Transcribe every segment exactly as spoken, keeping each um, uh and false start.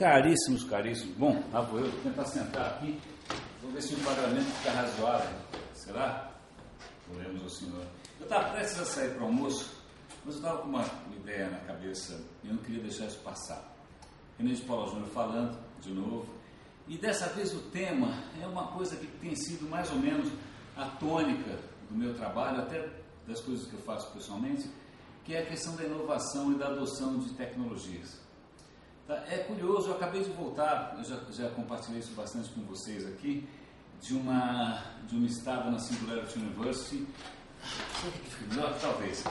Caríssimos, caríssimos. Bom, lá vou eu, vou tentar sentar aqui. Vou ver se o enquadramento fica razoável. Será? Oremos ao Senhor. Eu estava prestes a sair para o almoço, mas eu estava com uma ideia na cabeça e eu não queria deixar isso passar. René de Paula Júnior falando de novo. E dessa vez o tema é uma coisa que tem sido mais ou menos a tônica do meu trabalho, até das coisas que eu faço pessoalmente, que é a questão da inovação e da adoção de tecnologias. Tá? É curioso, eu acabei de voltar, eu já, já compartilhei isso bastante com vocês aqui, de uma, de uma estada na Singularity University, melhor, talvez,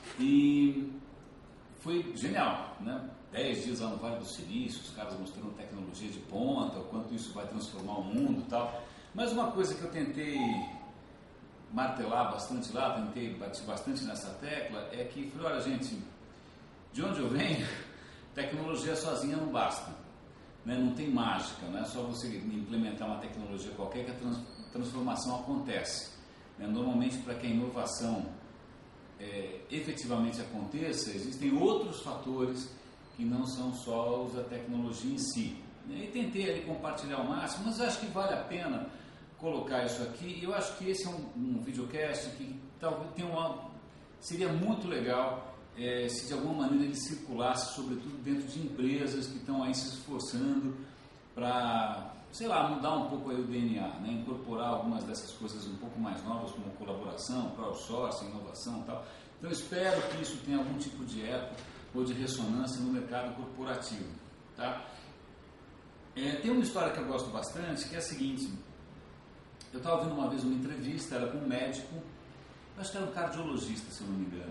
e foi genial, né? Dez dias lá no Vale do Silício, os caras mostrando tecnologia de ponta, o quanto isso vai transformar o mundo e tal. Mas uma coisa que eu tentei martelar bastante lá, tentei bater bastante nessa tecla, é que, falei, olha gente, de onde eu venho, tecnologia sozinha não basta, né? Não tem mágica, não é só você implementar uma tecnologia qualquer que a trans, transformação acontece. Né? Normalmente, para que a inovação é, efetivamente aconteça, existem outros fatores que não são só os da tecnologia em si. E tentei ali compartilhar ao máximo, mas acho que vale a pena colocar isso aqui. Eu acho que esse é um, um videocast que talvez tenha uma, seria muito legal é, se de alguma maneira ele circulasse, sobretudo dentro de empresas que estão aí se esforçando para, sei lá, mudar um pouco aí o D N A, né? Incorporar algumas dessas coisas um pouco mais novas, como colaboração, crowdsourcing, inovação e tal. Então espero que isso tenha algum tipo de eco ou de ressonância no mercado corporativo. Tá? É, tem uma história que eu gosto bastante, que é a seguinte. Eu estava ouvindo uma vez uma entrevista, era com um médico, acho que era um cardiologista, se eu não me engano,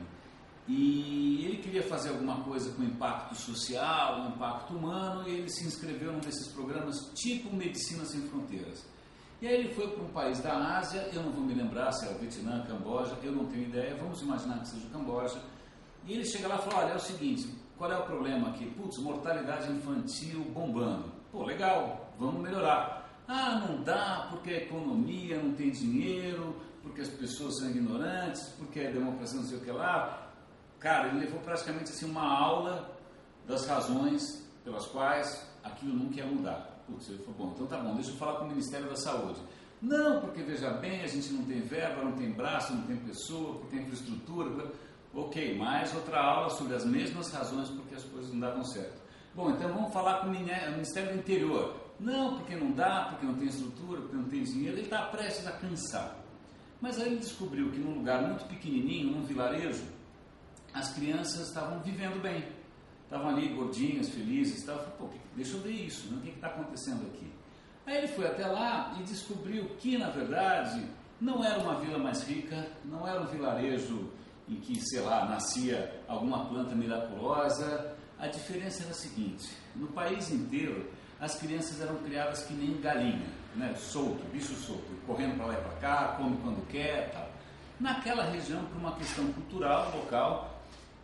e ele queria fazer alguma coisa com impacto social, impacto humano, e ele se inscreveu num desses programas tipo Medicina Sem Fronteiras. E aí ele foi para um país da Ásia, eu não vou me lembrar se era Vietnã, Camboja, eu não tenho ideia, vamos imaginar que seja o Camboja. E ele chega lá e fala, olha, é o seguinte, qual é o problema aqui? Putz, mortalidade infantil bombando. Pô, legal, vamos melhorar. Ah, não dá porque a economia não tem dinheiro, porque as pessoas são ignorantes, porque a democracia não sei o que lá. Cara, ele levou praticamente assim uma aula das razões pelas quais aquilo não quer mudar. Putz, ele falou, bom, então tá bom, deixa eu falar com o Ministério da Saúde. Não, porque veja bem, a gente não tem verba, não tem braço, não tem pessoa, porque tem infraestrutura. Ok, mais outra aula sobre as mesmas razões porque as coisas não davam certo. Bom, então vamos falar com o Ministério do Interior. Não, porque não dá, porque não tem estrutura, porque não tem dinheiro. Ele está prestes a cansar. Mas aí ele descobriu que num lugar muito pequenininho, num vilarejo, as crianças estavam vivendo bem. Estavam ali gordinhas, felizes. Estavam, pô, deixa eu ver isso, né? O que está acontecendo aqui? Aí ele foi até lá e descobriu que, na verdade, não era uma vila mais rica, não era um vilarejo em que, sei lá, nascia alguma planta miraculosa. A diferença era a seguinte, no país inteiro, as crianças eram criadas que nem galinha, né? Solto, bicho solto, correndo para lá e para cá, come quando quer, tal. Naquela região, por uma questão cultural, local,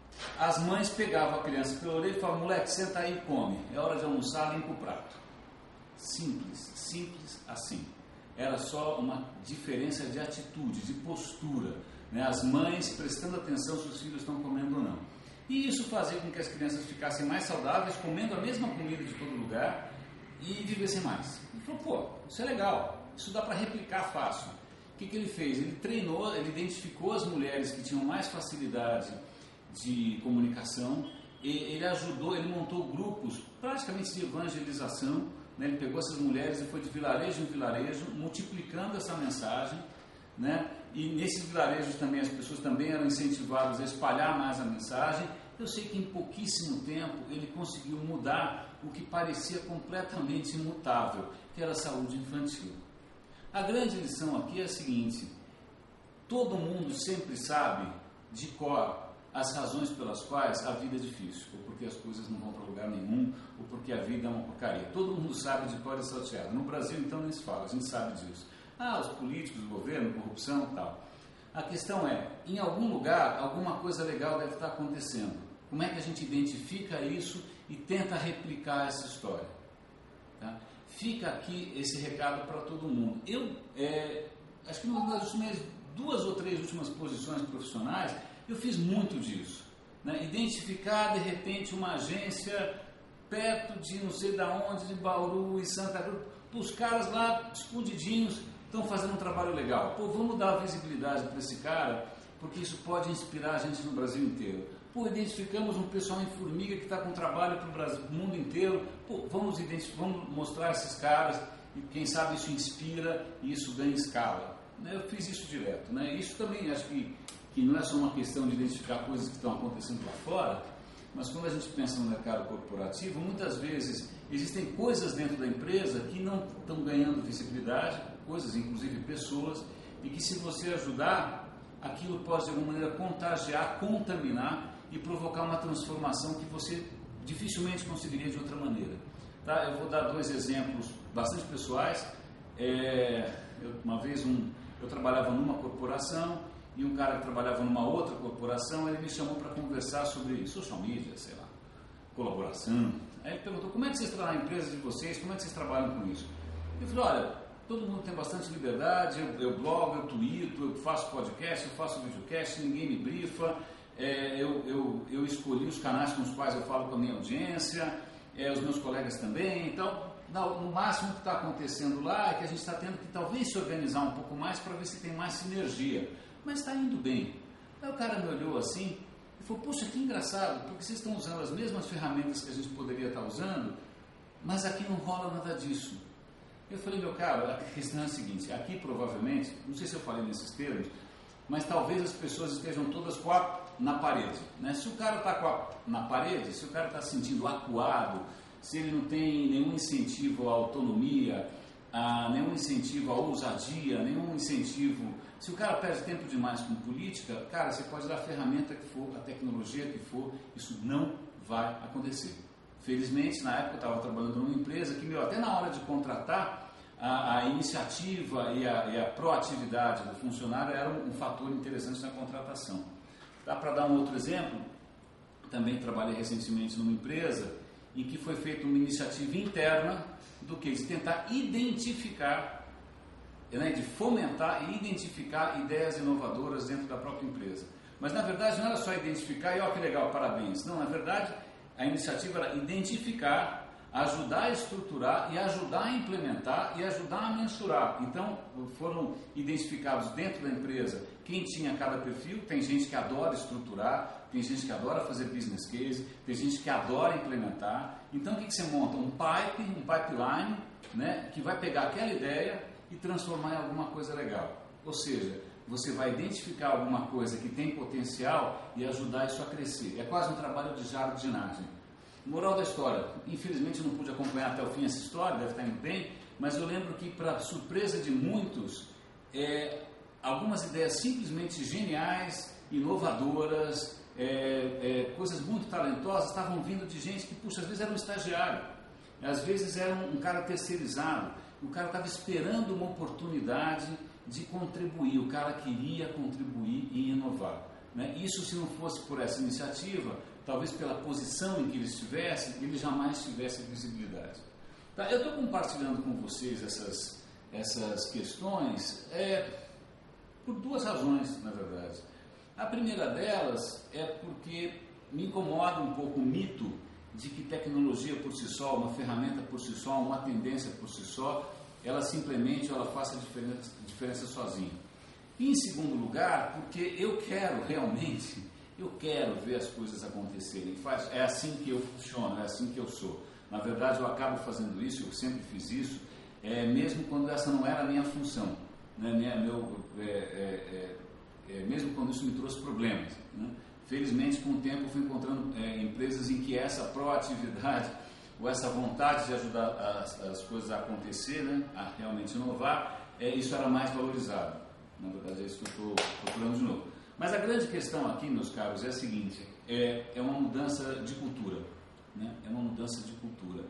as mães pegavam a criança pela orelha e falavam, moleque, senta aí e come, é hora de almoçar, limpa o prato. Simples, simples assim. Era só uma diferença de atitude, de postura, né? As mães prestando atenção se os filhos estão comendo ou não. E isso fazia com que as crianças ficassem mais saudáveis, comendo a mesma comida de todo lugar e vivessem mais. Ele falou, pô, isso é legal, isso dá para replicar fácil. O que, que ele fez? Ele treinou, ele identificou as mulheres que tinham mais facilidade de comunicação, e ele ajudou, ele montou grupos praticamente de evangelização, né? Ele pegou essas mulheres e foi de vilarejo em vilarejo, multiplicando essa mensagem, né? E nesses vilarejos também as pessoas também eram incentivadas a espalhar mais a mensagem. Eu sei que em pouquíssimo tempo ele conseguiu mudar o que parecia completamente imutável, que era a saúde infantil. A grande lição aqui é a seguinte, todo mundo sempre sabe de cor as razões pelas quais a vida é difícil, ou porque as coisas não vão para lugar nenhum, ou porque a vida é uma porcaria. Todo mundo sabe de cor e salteado. No Brasil então nem se fala, a gente sabe disso. Ah, os políticos, o governo, corrupção e tal. A questão é, em algum lugar, alguma coisa legal deve estar acontecendo. Como é que a gente identifica isso e tenta replicar essa história? Tá? Fica aqui esse recado para todo mundo. Eu, é, acho que nas últimas duas ou três últimas posições profissionais, eu fiz muito disso. Né? Identificar, de repente, uma agência perto de não sei da onde, de Bauru e Santa Cruz. Os caras lá, escondidinhos, estão fazendo um trabalho legal. Pô, vamos dar visibilidade para esse cara, porque isso pode inspirar a gente no Brasil inteiro. Pô, identificamos um pessoal em Formiga que está com trabalho para o mundo inteiro. Pô, vamos, vamos mostrar esses caras e quem sabe isso inspira e isso ganha escala. Eu fiz isso direto. Né? Isso também acho que, que não é só uma questão de identificar coisas que estão acontecendo lá fora, mas quando a gente pensa no mercado corporativo, muitas vezes existem coisas dentro da empresa que não estão ganhando visibilidade, coisas, inclusive pessoas, e que se você ajudar, aquilo pode de alguma maneira contagiar, contaminar e provocar uma transformação que você dificilmente conseguiria de outra maneira. Tá? Eu vou dar dois exemplos bastante pessoais. É, eu, uma vez um, eu trabalhava numa corporação e um cara que trabalhava numa outra corporação, ele me chamou para conversar sobre social media, sei lá, colaboração. Aí ele perguntou, como é que vocês trabalham na empresa de vocês, como é que vocês trabalham com isso? Eu falei, olha, todo mundo tem bastante liberdade, eu, eu blogo, eu tweeto, eu faço podcast, eu faço videocast, ninguém me brifa, é, eu, eu, eu escolhi os canais com os quais eu falo com a minha audiência, é, os meus colegas também, então, no máximo que está acontecendo lá é que a gente está tendo que talvez se organizar um pouco mais para ver se tem mais sinergia. Mas está indo bem. Aí o cara me olhou assim e falou, poxa, que engraçado, porque vocês estão usando as mesmas ferramentas que a gente poderia estar usando, mas aqui não rola nada disso. Eu falei, meu cara, a questão é a seguinte, aqui provavelmente, não sei se eu falei nesses termos, mas talvez as pessoas estejam todas com a, na parede. Né? Se o cara está na parede, se o cara está se sentindo acuado, se ele não tem nenhum incentivo à autonomia, a, nenhum incentivo à ousadia, nenhum incentivo... Se o cara perde tempo demais com política, cara, você pode dar a ferramenta que for, a tecnologia que for, isso não vai acontecer. Felizmente, na época eu estava trabalhando numa empresa que, meu, até na hora de contratar, a, a iniciativa e a, e a proatividade do funcionário era um, um fator interessante na contratação. Dá para dar um outro exemplo? Também trabalhei recentemente numa empresa em que foi feita uma iniciativa interna do que? De tentar identificar, né, de fomentar e identificar ideias inovadoras dentro da própria empresa. Mas na verdade não era só identificar e ó que legal, parabéns. Não, na verdade a iniciativa era identificar, ajudar a estruturar e ajudar a implementar e ajudar a mensurar. Então foram identificados dentro da empresa quem tinha cada perfil. Tem gente que adora estruturar, tem gente que adora fazer business case, tem gente que adora implementar. Então o que, que você monta? Um pipe, um pipeline, né, que vai pegar aquela ideia e transformar em alguma coisa legal. Ou seja, você vai identificar alguma coisa que tem potencial e ajudar isso a crescer. É quase um trabalho de jardinagem. Moral da história, infelizmente eu não pude acompanhar até o fim essa história, deve estar indo bem, mas eu lembro que, para surpresa de muitos, é, algumas ideias simplesmente geniais, inovadoras, é, é, coisas muito talentosas estavam vindo de gente que, puxa, às vezes era um estagiário, às vezes era um, um cara terceirizado. O cara estava esperando uma oportunidade de contribuir, o cara queria contribuir e inovar. Né? Isso, se não fosse por essa iniciativa, talvez pela posição em que ele estivesse, ele jamais tivesse visibilidade. Tá? Eu estou compartilhando com vocês essas, essas questões é, por duas razões, na verdade. A primeira delas é porque me incomoda um pouco o mito de que tecnologia por si só, uma ferramenta por si só, uma tendência por si só, ela simplesmente ela faça diferença, diferença sozinha. E em segundo lugar, porque eu quero realmente, eu quero ver as coisas acontecerem. Faz, é assim que eu funciono, é assim que eu sou. Na verdade, eu acabo fazendo isso, eu sempre fiz isso, é, mesmo quando essa não era a minha função. Né? Minha, meu, é, é, é, é, mesmo quando isso me trouxe problemas. Né? Felizmente, com o tempo, eu fui encontrando é, empresas em que essa proatividade ou essa vontade de ajudar as, as coisas a acontecer, né, a realmente inovar, é, isso era mais valorizado. Na verdade, é isso que eu estou procurando de novo. Mas a grande questão aqui, meus caros, é a seguinte, é, é uma mudança de cultura. Né? É uma mudança de cultura.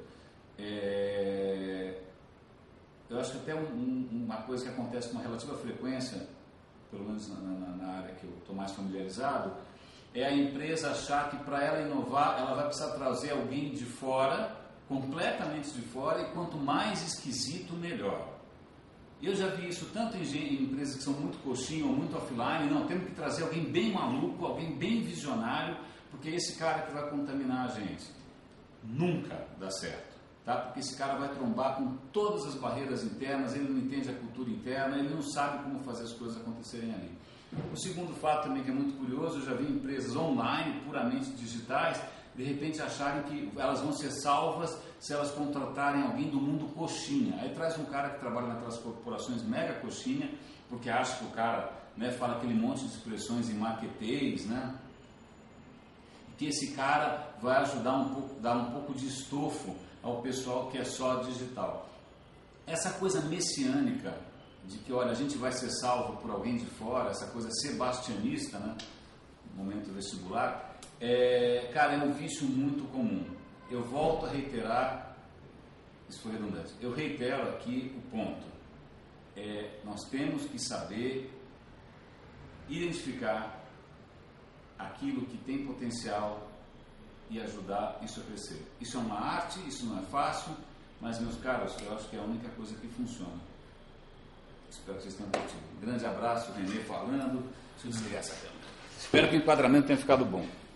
É, eu acho que até um, um, uma coisa que acontece com uma relativa frequência, pelo menos na, na, na área que eu estou mais familiarizado, é a empresa achar que para ela inovar, ela vai precisar trazer alguém de fora, completamente de fora, e quanto mais esquisito, melhor. Eu já vi isso tanto em, em empresas que são muito coxinha ou muito offline, não, temos que trazer alguém bem maluco, alguém bem visionário, porque é esse cara que vai contaminar a gente. nunca dá certo, tá? Porque esse cara vai trombar com todas as barreiras internas, ele não entende a cultura interna, ele não sabe como fazer as coisas acontecerem ali. O segundo fato também que é muito curioso, eu já vi empresas online, puramente digitais, de repente acharem que elas vão ser salvas se elas contratarem alguém do mundo coxinha. Aí traz um cara que trabalha naquelas corporações mega coxinha, porque acha que o cara, né, fala aquele monte de expressões em marketês, né? Que esse cara vai ajudar um pouco, dar um pouco de estofo ao pessoal que é só digital. Essa coisa messiânica de que, olha, a gente vai ser salvo por alguém de fora, essa coisa sebastianista, né, no momento vestibular, é, cara, é um vício muito comum. Eu volto a reiterar, isso foi redundante, eu reitero aqui o ponto. É, nós temos que saber identificar aquilo que tem potencial e ajudar isso a crescer. Isso é uma arte, isso não é fácil, mas, meus caros, eu acho que é a única coisa que funciona. Espero que vocês tenham curtido. Um grande abraço, Renê falando. Deixa eu desligar essa câmera. Espero que o enquadramento tenha ficado bom.